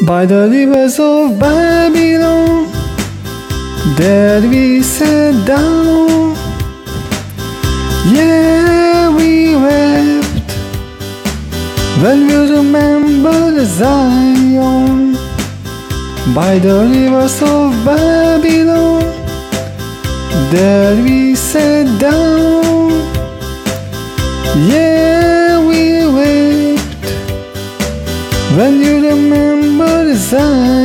By the rivers of Babylon, there we sat down. Yeah, we wept when we remembered Zion. By the rivers of Babylon, there we sat down. Yeah, we wept when you remember Zion.